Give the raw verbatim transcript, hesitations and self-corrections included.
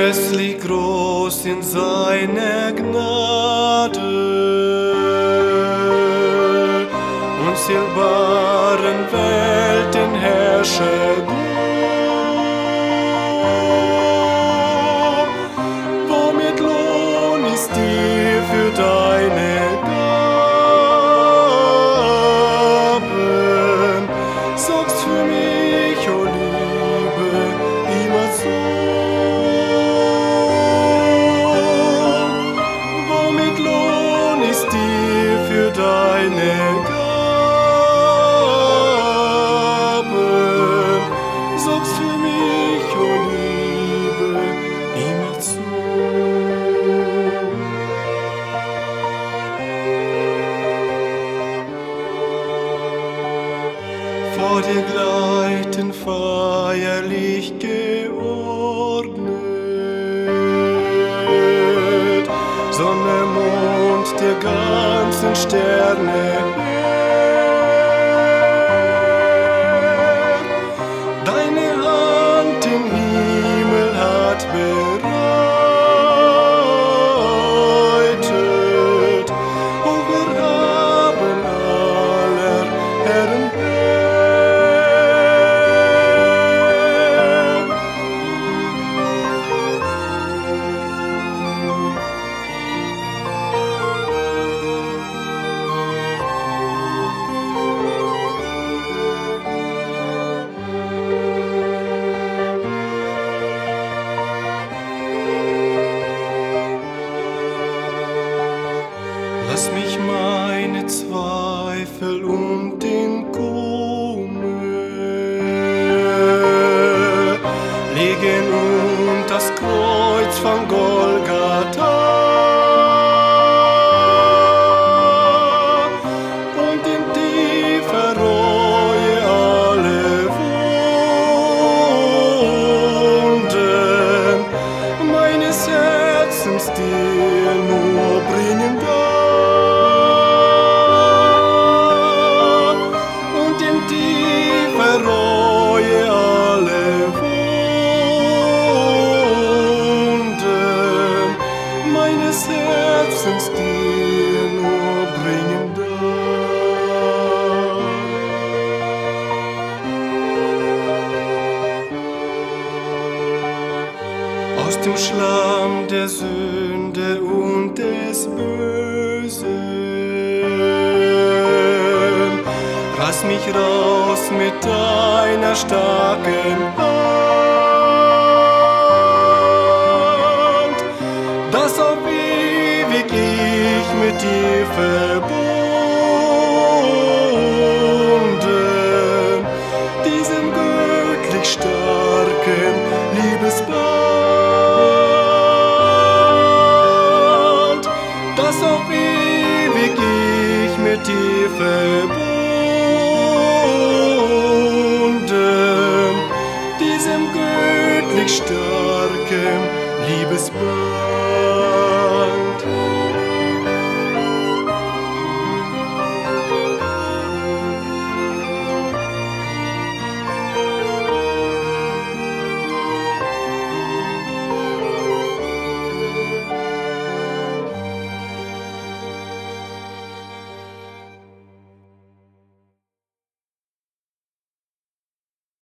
unermesslich groß in seiner Gnade, unzählbaren Weltenherrscher du. Womit Lohn ist dir für deine Gaben? Sorgst für mich, o Liebe, immerzu. Womit Lohn ist dir für deine Gaben? Sorgst für mich, o Liebe, immerzu. Vor dir gleiten feierlich geordnet Sonne, Mond, der ganzen Sterne Herr. Deine Hand den Himmel hat bereitet, hoch erhaben aller Herren Herr. Lass mich meine Zweifel und den Kummer legen und das Kreuz von Golgatha und in tiefer Reue alle Wunden meines Herzens dir nur bringen darf. Bereue alle Wunden meines Herzens dir nur bringen darf. Aus dem Schlamm der Sünde und des Bösen reiß mich raus mit deiner starken Hand, dass auf ewig ich mit dir verbunden, diesem göttlich starken Liebesband, dass auf ewig ich mit dir verbunden, diesem göttlich starken Liebesband.